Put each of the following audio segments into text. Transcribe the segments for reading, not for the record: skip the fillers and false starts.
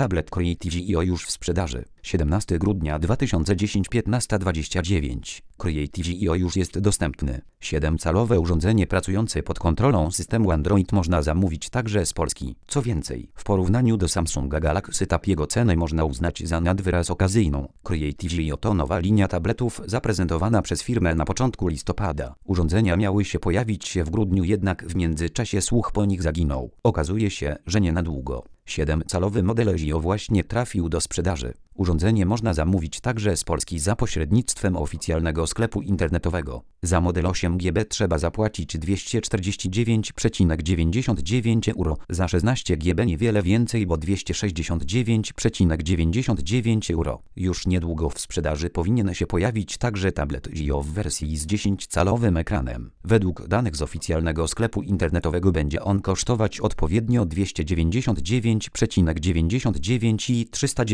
Tablet Creative IO już w sprzedaży. 17 grudnia 2010 15:29. Creative IO już jest dostępny. 7-calowe urządzenie pracujące pod kontrolą systemu Android można zamówić także z Polski. Co więcej, w porównaniu do Samsunga Galaxy Tab jego cenę można uznać za nad wyraz okazyjną. Creative IO to nowa linia tabletów zaprezentowana przez firmę na początku listopada. Urządzenia miały się pojawić w grudniu, jednak w międzyczasie słuch po nich zaginął. Okazuje się, że nie na długo. 7-calowy model IO właśnie trafił do sprzedaży. Urządzenie można zamówić także z Polski za pośrednictwem oficjalnego sklepu internetowego. Za model 8GB trzeba zapłacić 249,99 €, za 16GB niewiele więcej, bo 269,99 €. Już niedługo w sprzedaży powinien się pojawić także tablet IO w wersji z 10-calowym ekranem. Według danych z oficjalnego sklepu internetowego będzie on kosztować odpowiednio 299,99 i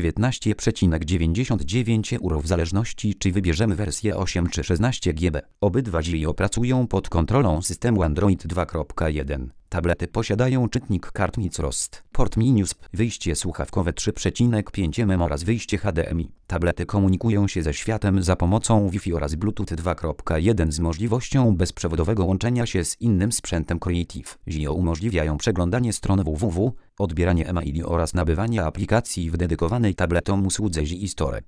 319,99 € w zależności, czy wybierzemy wersję 8 czy 16GB. Obydwa IO pracują pod kontrolą systemu Android 2.1. Tablety posiadają czytnik kart Microsoft, port mini USB, wyjście słuchawkowe 3,5 mm oraz wyjście HDMI. Tablety komunikują się ze światem za pomocą Wi-Fi oraz Bluetooth 2.1 z możliwością bezprzewodowego łączenia się z innym sprzętem. Creative IO umożliwiają przeglądanie stron www, odbieranie e-maili oraz nabywanie aplikacji w dedykowanej tabletom usłudze Zi Store.